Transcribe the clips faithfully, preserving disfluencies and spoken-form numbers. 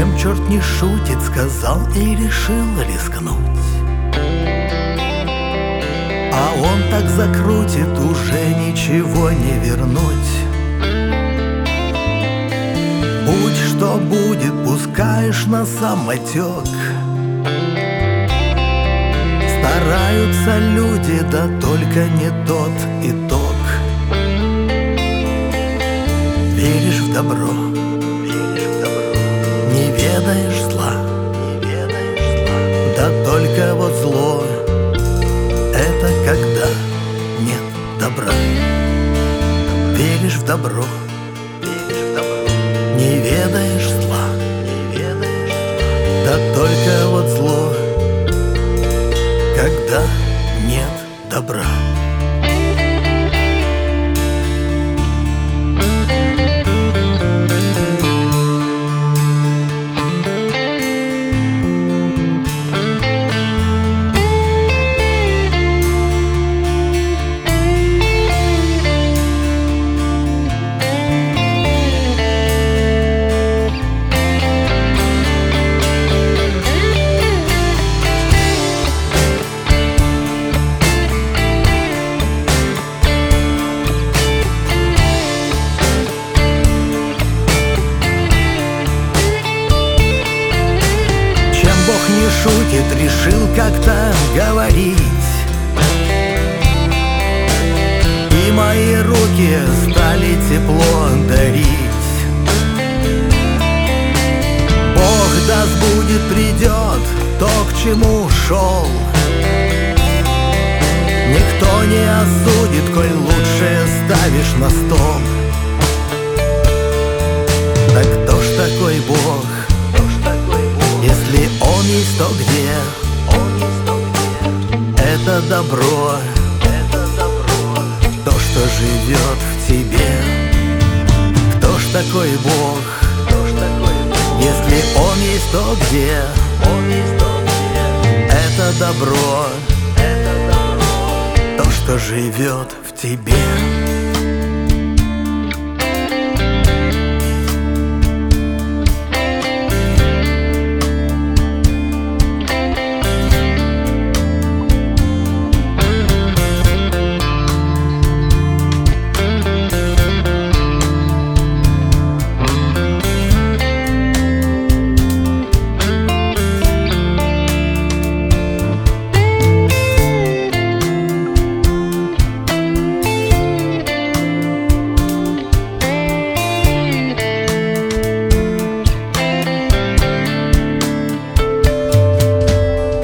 Чем черт не шутит, сказал и решил рискнуть. А он так закрутит, уже ничего не вернуть. Будь что будет, пускаешь на самотек. Стараются люди, да только не тот итог. Веришь в добро, веришь в добро, не ведаешь зла, не ведаешь зла. Да только вот зло — это когда нет добра. Веришь в добро, веришь в добро, не ведаешь зла, не ведаешь зла. Да только вот зло — когда нет добра. Бог не шутит, решил как-то говорить. И мои руки стали тепло дарить. Бог даст, будет, придет то, к чему шел. Никто не осудит, коль лучшее ставишь на стол. Так кто ж такой Бог? Если Он есть, то где? Он есть, то где? Это добро, это добро, то, что живет в тебе. Кто ж такой Бог? Кто ж такой Бог? Если Он есть, то где? Он есть, то где? Это добро, это добро, то, что живет в тебе.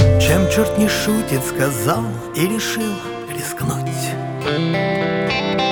Чем черт не шутит, сказал и решил рискнуть.